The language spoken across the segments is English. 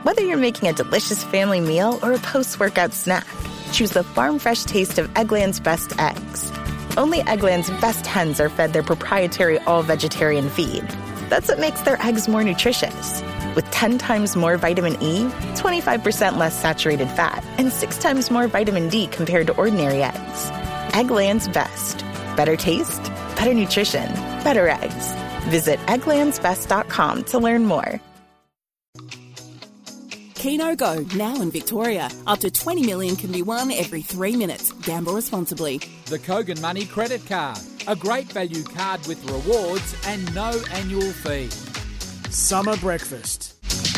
Whether you're making a delicious family meal or a post-workout snack, choose the farm-fresh taste of Eggland's best eggs. Only Eggland's best hens are fed their proprietary all-vegetarian feed. That's what makes their eggs more nutritious. With 10 times more vitamin E, 25% less saturated fat, and 6 times more vitamin D compared to ordinary eggs. Eggland's best. Better taste, better nutrition, better eggs. Visit egglandsbest.com to learn more. Keno Go, now in Victoria. Up to 20 million can be won every 3 minutes. Gamble responsibly. The Kogan Money Credit Card. A great value card with rewards and no annual fee. Summer breakfast.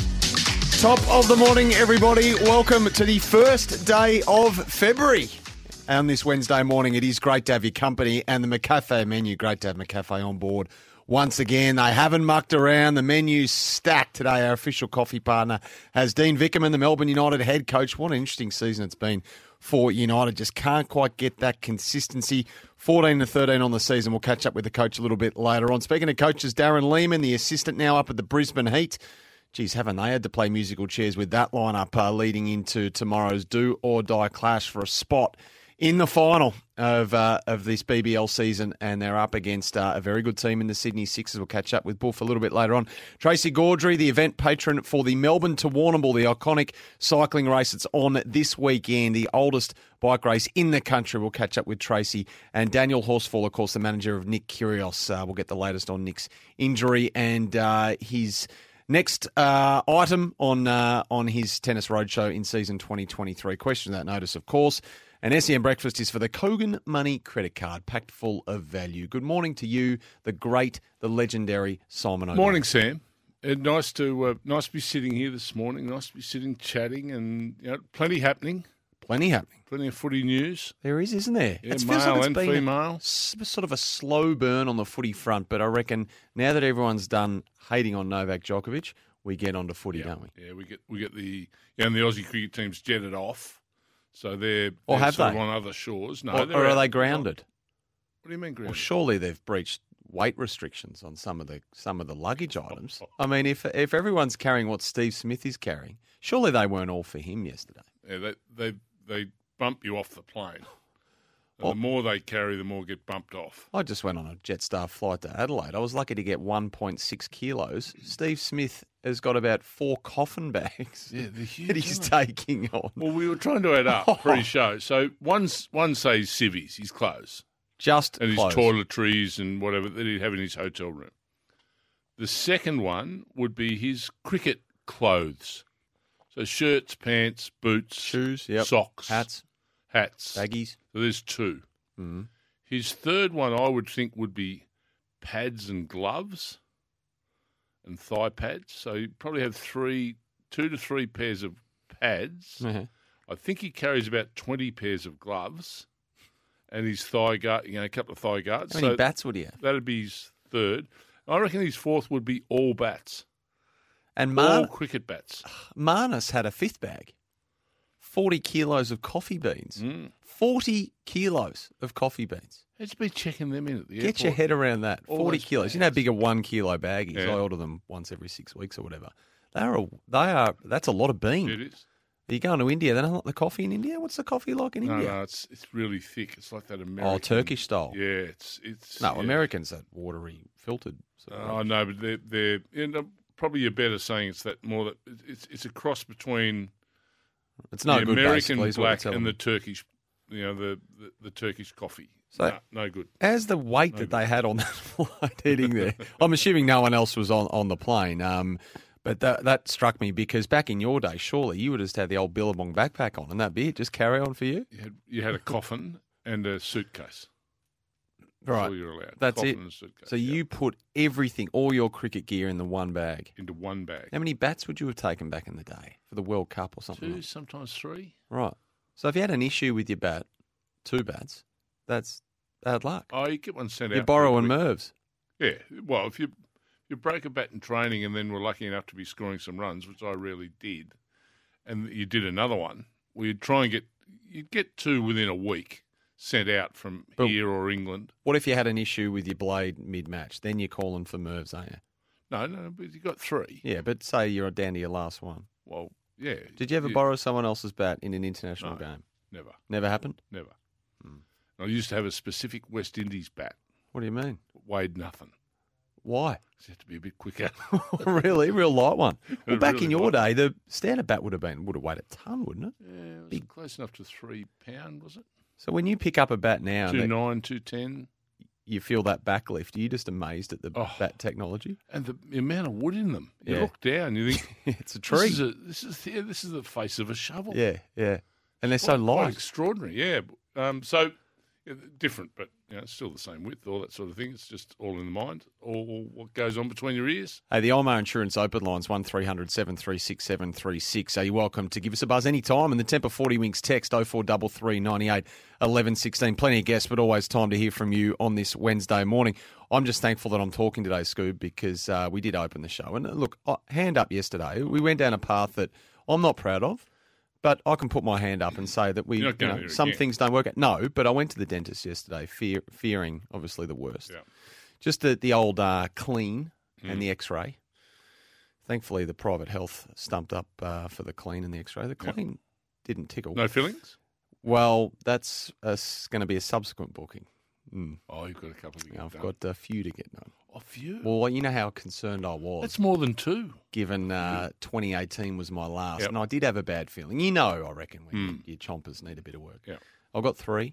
Top of the morning, everybody. Welcome to the first day of February. On this Wednesday morning, it is great to have your company and the McCafe menu. Great to have McCafe on board. Once again, they haven't mucked around. The menu's stacked today. Our official coffee partner has Dean Vickerman, the Melbourne United head coach. What an interesting season it's been for United. Just can't quite get that consistency. 14-13 on the season. We'll catch up with the coach a little bit later on. Speaking of coaches, Darren Lehman, the assistant now up at the Brisbane Heat. Geez, haven't they had to play musical chairs with that lineup leading into tomorrow's do-or-die clash for a spot in the final of this BBL season, and they're up against a very good team in the Sydney Sixers. We'll catch up with Buff a little bit later on. Tracy Gaudry, the event patron for the Melbourne to Warrnambool, the iconic cycling race that's on this weekend, the oldest bike race in the country. We'll catch up with Tracy. And Daniel Horsfall, of course, the manager of Nick Kyrgios. We'll get the latest on Nick's injury and his next item on his tennis roadshow in season 2023. Question that notice, of course. And SEM Breakfast is for the Kogan Money Credit Card, packed full of value. Good morning to you, the great, the legendary Simon O'Brien. Morning, Sam. Nice to be sitting here this morning. Nice to be sitting, chatting, and plenty happening. Plenty happening. Plenty of footy news. There is, isn't there? Yeah, It feels male like it's and been female. sort of a slow burn on the footy front, but I reckon now that everyone's done hating on Novak Djokovic, we get onto footy, don't we? Yeah, we get the and the Aussie cricket team's jetted off. So they're have sort of they? on other shores. No, Or are they grounded? What do you mean Well, grounded? surely they've breached weight restrictions on some of the luggage items. I mean, if everyone's carrying what Steve Smith is carrying, surely they weren't all for him yesterday. Yeah, they bump you off the plane. And the more they carry, the more get bumped off. I just went on a Jetstar flight to Adelaide. I was lucky to get 1.6 kilos. Steve Smith has got about 4 coffin bags that he's taking on. Well, we were trying to add up pre-show. So one says civvies, his clothes. Just and clothes. his toiletries and whatever that he'd have in his hotel room. The second one would be his cricket clothes. So shirts, pants, boots, shoes, socks, hats, baggies. So there's 2. Mm-hmm. His third one, I would think, would be pads and gloves and thigh pads. So he'd probably have 2 to 3 pairs of pads. Uh-huh. I think he carries about 20 pairs of gloves. And his thigh guard, a couple of thigh guards. How many bats would he have? That'd be his third. I reckon his fourth would be all bats. And all cricket bats. Marnus had a 5th bag. 40 kilos of coffee beans. 40 kilos of coffee beans. Let's be checking them in at the Get airport. your head around that. All 40 those kilos. bags. You know how big a 1 kilo bag is? Yeah. I order them once every 6 weeks or whatever. That's a lot of bean. It is. Are you going to India? They don't like the coffee in India? What's the coffee like in India? No, it's really thick. It's like that American. Oh, Turkish style. Yeah, it's. No, yeah. Americans are watery, filtered. Oh no, but they're probably you're better saying it's that more that it's a cross between it's no the good, American basically, is what black you're telling and me. the Turkish, the Turkish coffee. So, no good. As the weight that they had on that flight heading there, I'm assuming no one else was on the plane. But that struck me because back in your day, surely you would just have the old Billabong backpack on and that'd be it. Just carry on for you. You had a coffin and a suitcase. Right. That's all you're allowed. That's coffin it. And a suitcase. So you put everything, all your cricket gear in the one bag. Into one bag. How many bats would you have taken back in the day for the World Cup or something? 2, sometimes 3. Right. So if you had an issue with your bat, 2 bats, that's bad luck. Oh, you get one sent out. You're borrowing Mervs. Yeah. Well, if you break a bat in training and then were lucky enough to be scoring some runs, which I rarely did, and you did another one, well, you'd get 2 within a week sent out from here or England. What if you had an issue with your blade mid-match? Then you're calling for Mervs, aren't you? No, but you got 3. Yeah, but say you're down to your last one. Well, yeah. Did you ever borrow someone else's bat in an international game? Never. Never happened? Never. I used to have a specific West Indies bat. What do you mean? Weighed nothing. Why? So you had to be a bit quicker. Really? Real light one. Well, back Really in your light. day, the standard bat would have weighed a ton, wouldn't it? Yeah, it was close enough to £3, was it? So when you pick up a bat now, and 2.9, 2.10. you feel that back lift, are you just amazed at the Oh. bat technology? And the amount of wood in them. You Yeah. look down, you think, It's a tree. This is the face of a shovel. Yeah. And they're so Quite light. extraordinary, yeah. So different, but it's still the same width, all that sort of thing. It's just all in the mind, all what goes on between your ears. Hey, the Omar Insurance Open Line's 1300 736 736. Are you welcome to give us a buzz anytime? And the Temper 40 Winks text 0433 98 11 16. Plenty of guests, but always time to hear from you on this Wednesday morning. I'm just thankful that I'm talking today, Scoob, because we did open the show. And look, hand up yesterday, we went down a path that I'm not proud of. But I can put my hand up and say that You're not going there some again. things don't work out. No, but I went to the dentist yesterday, fearing obviously the worst. Yeah. Just the old clean and the X-ray. Thankfully, the private health stumped up for the clean and the X-ray. The clean didn't tickle. No fillings? Well, that's going to be a subsequent booking. Oh, you've got a couple to get I've done. got a few to get done. A few? Well, you know how concerned I was. That's more than two. Given 2018 was my last, Yep. and I did have a bad feeling. I reckon, when your chompers need a bit of work. Yeah. I've got 3,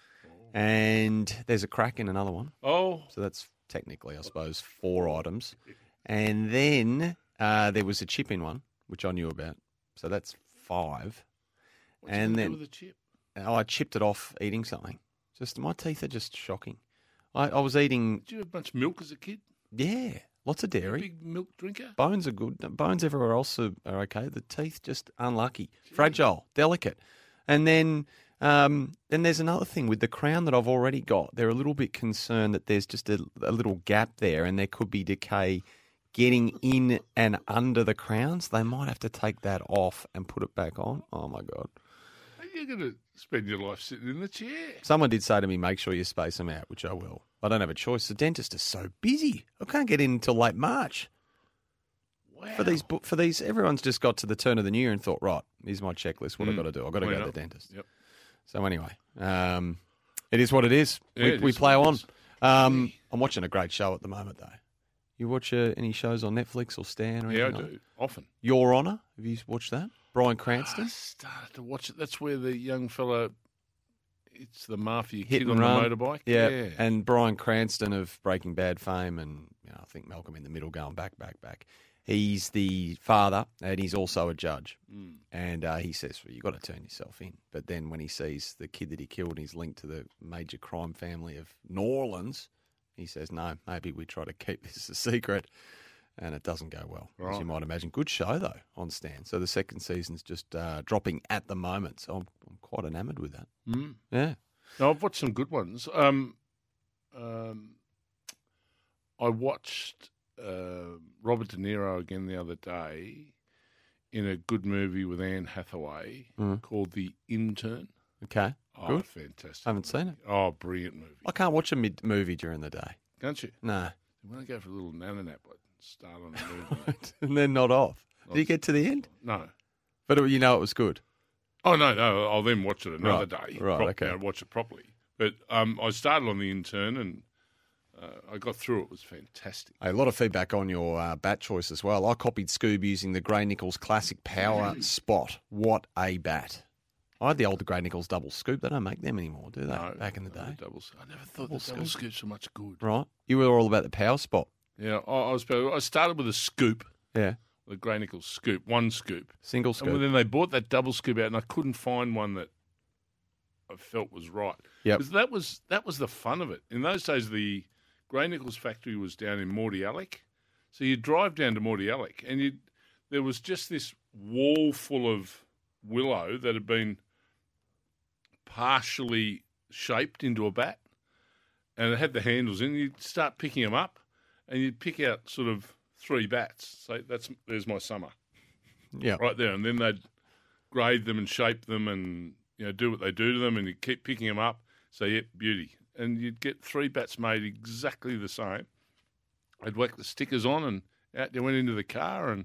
and there's a crack in another one. Oh, So that's technically, I suppose, 4 items. And then there was a chip in one, which I knew about. So that's 5. what's And it then do with the chip? I chipped it off eating something. Just my teeth are just shocking. I was eating, Did you have much milk as a kid? yeah, lots of You a dairy. big milk drinker? Bones are good. Bones everywhere else are okay. The teeth just unlucky, fragile, delicate. And then there's another thing with the crown that I've already got. They're a little bit concerned that there's just a little gap there, and there could be decay getting in and under the crowns. They might have to take that off and put it back on. Oh my God! You're going to spend your life sitting in the chair. Someone did say to me, "Make sure you space them out," which I will. I don't have a choice. The dentist is so busy. I can't get in until late March. Wow. For these, everyone's just got to the turn of the new year and thought, right, here's my checklist. What I've got to do. I've got to Why go to not? the dentist. Yep. So anyway, it is what it is. Yeah, it We is play what it on. is. I'm watching a great show at the moment, though. You watch any shows on Netflix or Stan or Yeah, I anything? like do. Often. Your Honour? Have you watched that? Brian I Cranston? started to watch it. That's where the young fella, it's the mafia Hit kid and on run. the motorbike. Yeah. And Brian Cranston of Breaking Bad fame, and I think Malcolm in the Middle going back. He's the father, and he's also a judge. And he says, well, you've got to turn yourself in. But then when he sees the kid that he killed and he's linked to the major crime family of New Orleans, he says, no, maybe we try to keep this a secret. And it doesn't go well, as you might imagine. Good show, though, on Stan. So the second season's just dropping at the moment. So I'm quite enamoured with that. Yeah. No, I've watched some good ones. I watched Robert De Niro again the other day in a good movie with Anne Hathaway called The Intern. Okay. Oh, Good. fantastic. I haven't seen it. Oh, brilliant movie. I can't watch a movie during the day. Can't you? No. When I go for a little nana nap, I start on a movie. And then not off. Did you get to the end? No. But you know it was good. Oh, no. I'll then watch it another Right, day. right, okay. Watch it properly. But I started on The Intern and I got through it. It was fantastic. A lot of feedback on your bat choice as well. I copied Scoob using the Grey Nichols Classic Power Spot. What a bat. I had the older Grey Nichols double scoop. They don't make them anymore, do they? No, Back in the no, day. I never thought the double scoops were much good. Right. You were all about the Power Spot. Yeah, I started with a scoop, Yeah. the Grey Nichols scoop, one scoop. Single And scoop. then they bought that double scoop out, and I couldn't find one that I felt was right. Yep. 'Cause that was the fun of it. In those days, the Grey Nichols factory was down in Mordialloc. So you'd drive down to Mordialloc, and there was just this wall full of willow that had been partially shaped into a bat, and it had the handles in. You'd start picking them up, and you'd pick out sort of 3 bats. So there's my summer Yeah. right there, and then they'd grade them and shape them, and do what they do to them, and you keep picking them up. So yep, beauty, and you'd get 3 bats made exactly the same. I'd whack the stickers on, and out you went into the car and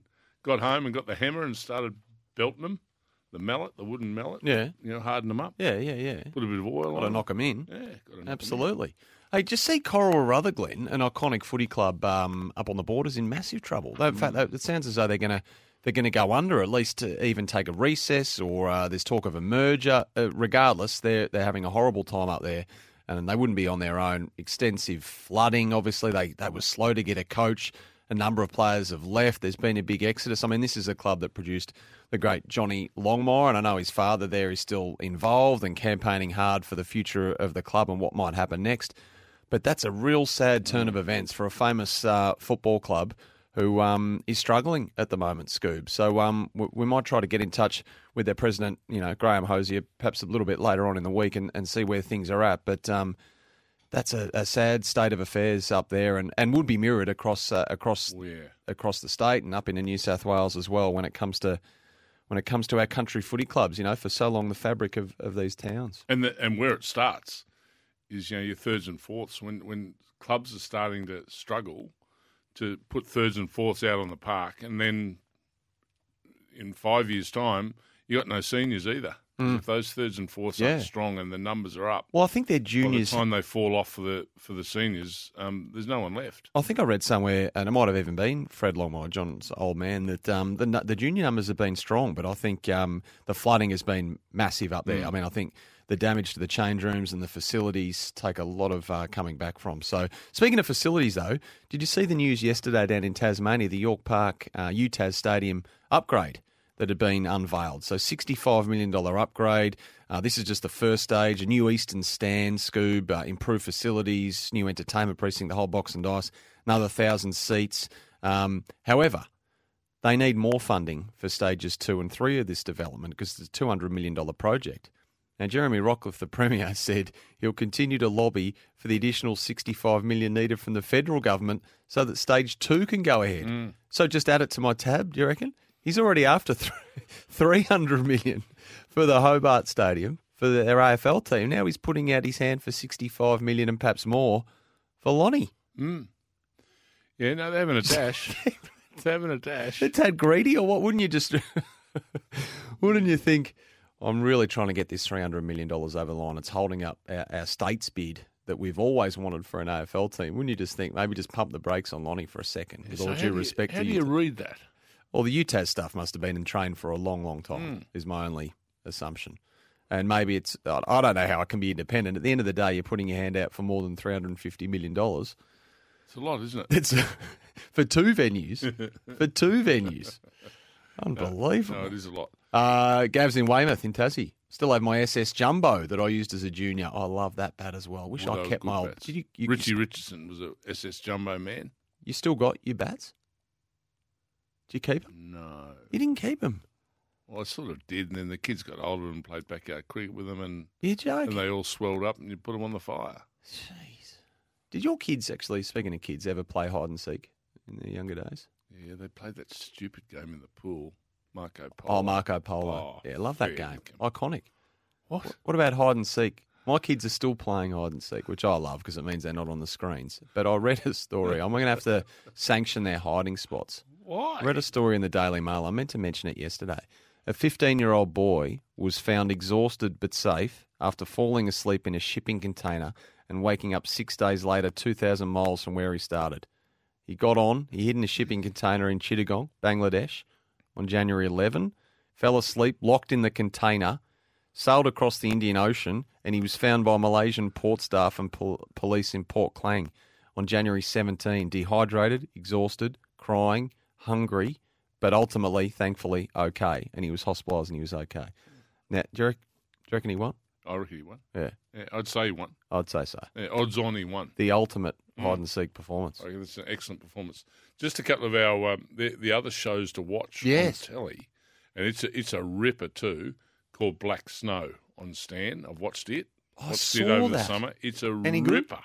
got home and got the hammer and started belting them. The mallet, the wooden mallet. Yeah. Harden them up. Yeah. Put a bit of oil on Got to them. knock them in. Yeah, got to knock 'em in. Absolutely. Hey, just see Coral Rutherglen, an iconic footy club up on the Borders, in massive trouble. In fact, it sounds as though they're going to go under, at least to even take a recess, or there's talk of a merger. Regardless, they're having a horrible time up there, and they wouldn't be on their own. Extensive flooding, obviously. They were slow to get a coach. A number of players have left. There's been a big exodus. I mean, this is a club that produced the great Johnny Longmire, and I know his father there is still involved and campaigning hard for the future of the club and what might happen next. But that's a real sad turn of events for a famous football club who is struggling at the moment, Scoob. So we might try to get in touch with their president, Graham Hosier, perhaps a little bit later on in the week and see where things are at. But that's a sad state of affairs up there, and would be mirrored across the state and up into New South Wales as well when it comes to our country footy clubs. For so long the fabric of these towns. And where it starts is your thirds and fourths. When clubs are starting to struggle to put thirds and fourths out on the park, and then in 5 years' time you got no seniors either. If those thirds and fourths aren't strong and the numbers are up, well, I think their juniors. By the time they fall off for the seniors, there's no one left. I think I read somewhere, and it might have even been Fred Longmire, John's old man, that the junior numbers have been strong, but I think the flooding has been massive up there. I mean, I think the damage to the change rooms and the facilities take a lot of coming back from. So, speaking of facilities, though, did you see the news yesterday down in Tasmania, the York Park UTAS Stadium upgrade that had been unveiled? So $65 million upgrade. This is just the first stage. A new Eastern stand, Scoob, improved facilities, new entertainment precinct, the whole box and dice, another 1,000 seats. However, they need more funding for stages 2 and 3 of this development because it's a $200 million project. Now, Jeremy Rockcliffe, the Premier, said he'll continue to lobby for the additional $65 million needed from the federal government so that stage 2 can go ahead. So just add it to my tab, do you reckon? He's already after $300 million for the Hobart Stadium, for their AFL team. Now he's putting out his hand for $65 million and perhaps more for Lonnie. Yeah, no, they're having a dash. They're having a dash. It's that greedy, or what? Wouldn't you think, I'm really trying to get this $300 million over the line. It's holding up our state's bid that we've always wanted for an AFL team. Wouldn't you just think, maybe just pump the brakes on Lonnie for a second, with all due respect to you? How do you read that? Well, the UTAS stuff must have been in train for a long, long time, is my only assumption. And maybe it's, I don't know how it can be independent. At the end of the day, you're putting your hand out for more than $350 million. It's a lot, isn't it? It's for 2 venues. For 2 venues. Unbelievable. No, it is a lot. Gavs in Weymouth in Tassie. Still have my SS Jumbo that I used as a junior. I love that bat as well. Wish I kept my old. Richie Richardson was a SS Jumbo man. You still got your bats? Did you keep them? No. You didn't keep them? Well, I sort of did, and then the kids got older and played backyard cricket with them, and you joking? And they all swelled up, and you put them on the fire. Jeez. Did your kids actually, speaking of kids, ever play hide and seek in their younger days? Yeah, they played that stupid game in the pool, Marco Polo. Oh, Marco Polo. Oh, yeah, love that game. Iconic. What? What about hide and seek? My kids are still playing hide and seek, which I love because it means they're not on the screens. But I read a story. I'm going to have to sanction their hiding spots. Why? I read a story in the Daily Mail. I meant to mention it yesterday. A 15-year-old boy was found exhausted but safe after falling asleep in a shipping container and waking up 6 days later, 2,000 miles from where he started. He got on, he hid in a shipping container in Chittagong, Bangladesh, on January 11, fell asleep, locked in the container, sailed across the Indian Ocean, and he was found by Malaysian port staff and police in Port Klang on January 17, dehydrated, exhausted, crying, hungry, but ultimately, thankfully, okay. And he was hospitalised and he was okay. Now, do you reckon he won? I reckon he won. Yeah. I'd say he won. I'd say so. Yeah, odds on he won. The ultimate hide and seek performance. I reckon it's an excellent performance. Just a couple of our the other shows to watch on telly, and it's a ripper too, called Black Snow on Stan. I've watched it. Watched it over the summer. It's a ripper.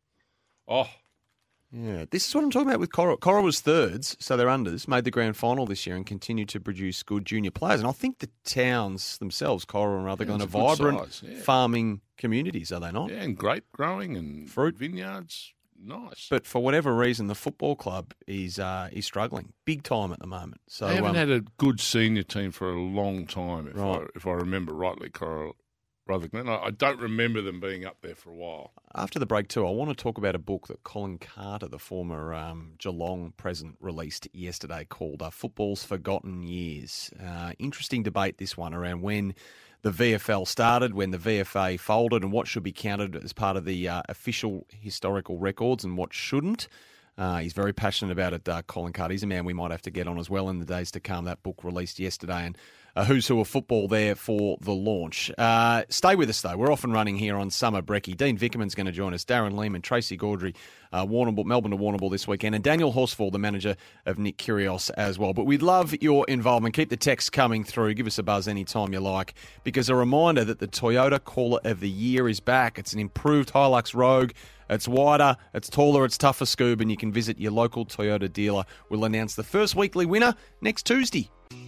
Oh. Yeah, this is what I'm talking about with Coral. Coral was thirds, so they're unders, made the grand final this year and continue to produce good junior players. And I think the towns themselves, Coral and Rutherglen, are vibrant farming communities, are they not? Yeah, and grape growing and fruit vineyards. Nice. But for whatever reason, the football club is struggling big time at the moment. So they haven't had a good senior team for a long time, Right. if I remember rightly, Rutherglen. I don't remember them being up there for a while. After the break too, I want to talk about a book that Colin Carter, the former Geelong president, released yesterday called Football's Forgotten Years. Interesting debate, this one, around when the VFL started, when the VFA folded, and what should be counted as part of the official historical records and what shouldn't. He's very passionate about it, Colin Carter. He's a man we might have to get on as well in the days to come. That book released yesterday, and who's who of football there for the launch. Stay with us, though. We're off and running here on Summer Brekkie. Dean Vickerman's going to join us, Darren Lehman, Tracy Gaudry, Melbourne to Warrnambool this weekend, and Daniel Horsfall, the manager of Nick Kyrgios as well. But we'd love your involvement. Keep the texts coming through. Give us a buzz anytime you like, because a reminder that the Toyota Caller of the Year is back. It's an improved Hilux Rogue. It's wider, it's taller, it's tougher, Scoob, and you can visit your local Toyota dealer. We'll announce the first weekly winner next Tuesday.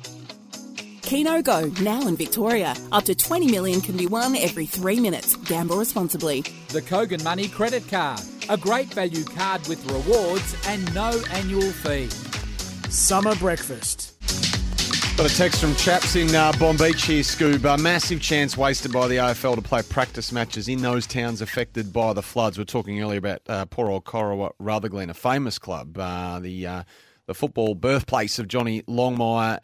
Keno Go, now in Victoria. Up to 20 million can be won every 3 minutes. Gamble responsibly. The Kogan Money Credit Card. A great value card with rewards and no annual fee. Summer breakfast. Got a text from chaps in Bombeach here, Scoob. A massive chance wasted by the AFL to play practice matches in those towns affected by the floods. We're talking earlier about poor old Corowa Rutherglen, a famous club, the football birthplace of Johnny Longmire,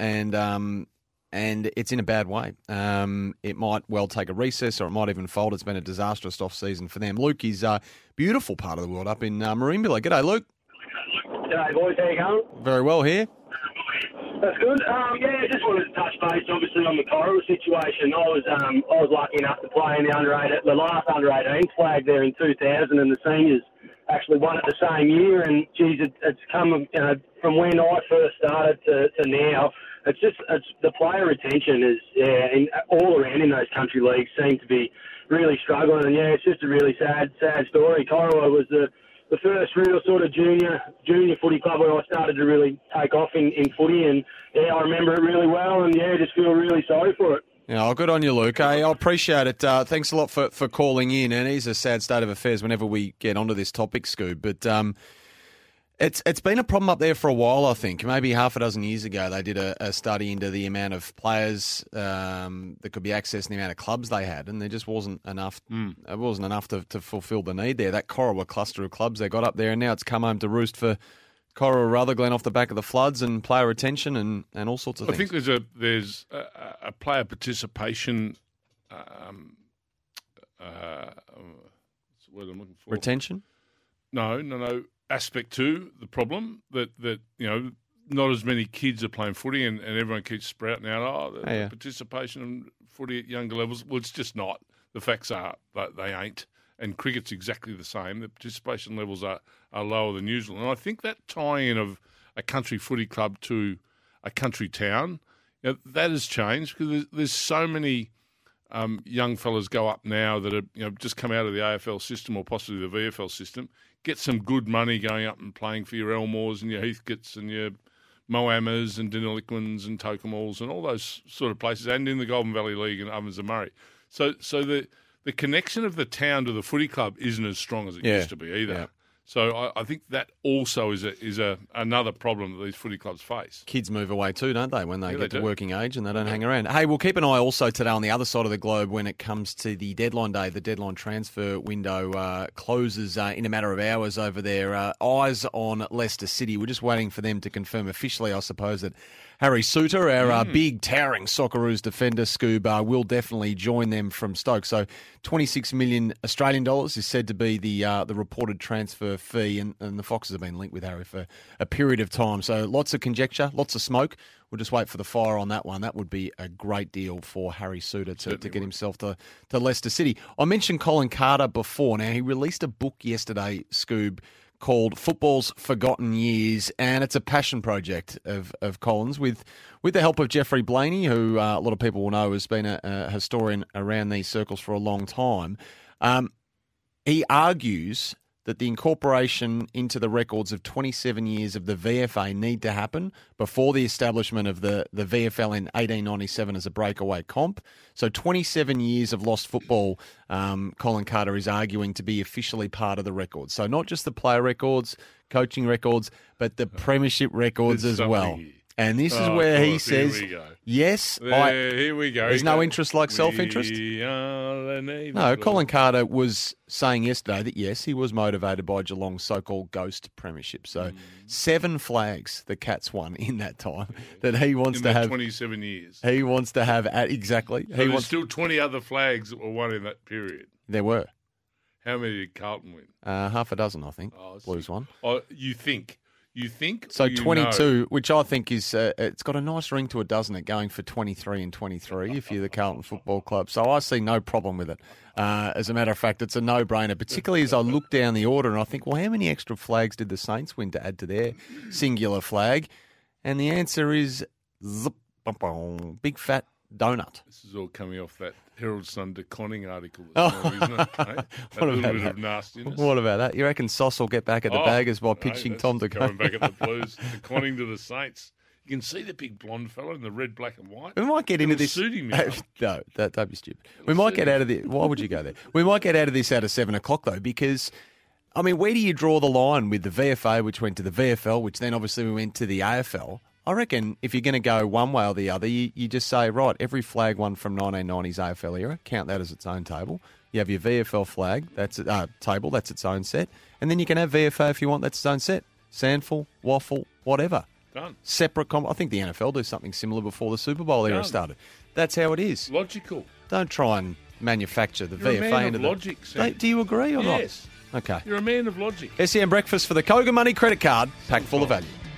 and it's in a bad way. It might well take a recess, or it might even fold. It's been a disastrous off-season for them. Luke is a beautiful part of the world up in Marimbula. G'day, Luke. G'day, boys. How you going? Very well here. That's good. Just wanted to touch base, obviously, on the Corowa situation. I was lucky enough to play in the last under-18 flag there in 2000, and the seniors actually won it the same year. And geez, it's come from when I first started to now. It's the player retention is all around in those country leagues seem to be really struggling. And it's just a really sad story. Corowa was the first real sort of junior footy club where I started to really take off in footy, and I remember it really well, and just feel really sorry for it. Yeah, good on you, Luke. Hey, I appreciate it. Thanks a lot for calling in, and it is a sad state of affairs whenever we get onto this topic, Scoob, but it's been a problem up there for a while, I think. Maybe half a dozen years ago, they did a study into the amount of players that could be accessed and the amount of clubs they had, and there just wasn't enough. It wasn't enough to fulfil the need there. That Corowa cluster of clubs they got up there, and now it's come home to roost for Corowa Rutherglen off the back of the floods and player retention and all sorts of things. I think there's a player participation. What's the word I'm looking for? Retention? No. Aspect to the problem that not as many kids are playing footy and everyone keeps sprouting out, participation in footy at younger levels. Well, it's just not. The facts are that they ain't. And cricket's exactly the same. The participation levels are lower than usual. And I think that tie-in of a country footy club to a country town, that has changed because there's so many young fellas go up now that are just come out of the AFL system or possibly the VFL system, get some good money going up and playing for your Elmores and your Heathcotes and your Moamas and Deniliquins and Tocumals and all those sort of places, and in the Golden Valley League and Ovens and Murray. So the connection of the town to the footy club isn't as strong as it used to be either. Yeah. So I think that also is another problem that these footy clubs face. Kids move away too, don't they, when they get to working age and they don't hang around. Hey, we'll keep an eye also today on the other side of the globe when it comes to the deadline day. The deadline transfer window closes in a matter of hours over there. Eyes on Leicester City. We're just waiting for them to confirm officially, I suppose, that Harry Suter, our big, towering Socceroos defender, Scoob, will definitely join them from Stoke. So 26 million Australian dollars is said to be the reported transfer fee, and the Foxes have been linked with Harry for a period of time. So lots of conjecture, lots of smoke. We'll just wait for the fire on that one. That would be a great deal for Harry Suter to get himself to Leicester City. I mentioned Colin Carter before. Now, he released a book yesterday, Scoob, called Football's Forgotten Years, and it's a passion project of Colin's with the help of Jeffrey Blaney, who a lot of people will know has been a historian around these circles for a long time. He argues that the incorporation into the records of 27 years of the VFA need to happen before the establishment of the VFL in 1897 as a breakaway comp. So 27 years of lost football, Colin Carter is arguing to be officially part of the records. So not just the player records, coaching records, but the premiership records as well. Here. And this is where he says, yes, here we go. There's no interest like self-interest? No, Colin Carter was saying yesterday that, yes, he was motivated by Geelong's so-called ghost premiership. So 7 flags the Cats won in that time that he wants to have. 27 years. He wants to have, exactly. So there's still 20 other flags that were won in that period. There were. How many did Carlton win? Half a dozen, I think. Blues won. Oh, you think? So 22, which I think is, it's got a nice ring to it, doesn't it, going for 23 and 23 if you're the Carlton Football Club. So I see no problem with it. As a matter of fact, it's a no-brainer, particularly as I look down the order and I think, well, how many extra flags did the Saints win to add to their singular flag? And the answer is big fat donut. This is all coming off that Herald Sun declining article this morning, isn't it? Right? A little bit of nastiness. What about that? You reckon Sauce will get back at the Baggers by pitching Tom to go? Going back at the Blues, declining to the Saints. You can see the big blonde fella in the red, black and white. We might get into this. Suiting me. No, don't be stupid. We might get out of the. Why would you go there? We might get out of this at 7 o'clock though, because I mean, where do you draw the line with the VFA, which went to the VFL, which then obviously we went to the AFL? I reckon if you're going to go one way or the other, you just say, right, every flag won from 1990s AFL era, count that as its own table. You have your VFL flag, that's table, that's its own set. And then you can have VFA if you want, that's its own set. Sandful, waffle, whatever. Done. Separate I think the NFL do something similar before the Super Bowl era started. That's how it is. Logical. Don't try and manufacture the You're VFA a man into of the logic, Sam. Do you agree or not? Yes. Okay. You're a man of logic. SEN Breakfast for the Kogan Money Credit Card, packed full of value.